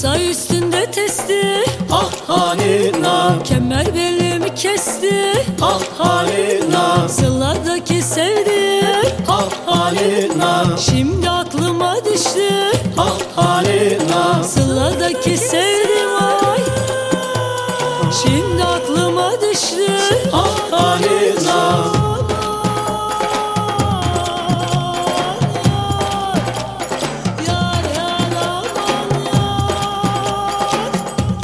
Masa üstünde testi, Ah halina, kemer belimi kesti. ah halina, Sıladaki sevdim, ah halina, şimdi aklıma düştü. ah halina, Sıladaki sevdim ay, şimdi aklıma düştü. ah halina. Yar yar aman yar.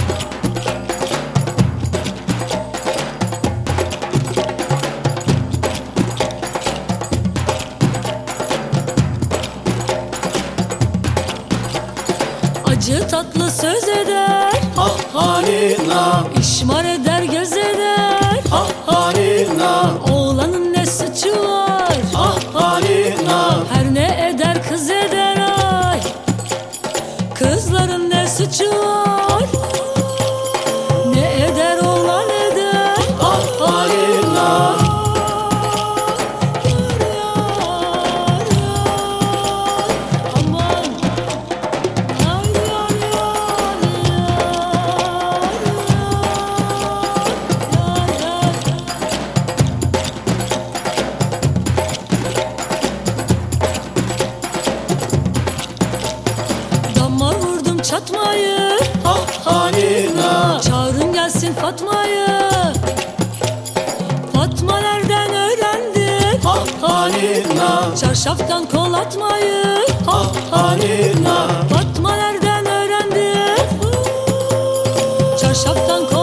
Acı tatlı söz eder, Ah halina, işmar eder göz eder. ah halina, Oğlanın ne suçu var, ah halina, her ne eder kız eder ay. Kızların ne suçu var, ne eder oğlan eder. ah halina. Yar yar yar, aman. Yar yar yar yar yar. Dama vurdum çatmayı, Ah halina, çağırın gelsin Fatma'yı. Fatma nereden öğrendi, ah halina, çarşaftan kol atmayı. ah halina, Fatma nereden öğrendi, çarşaftan kol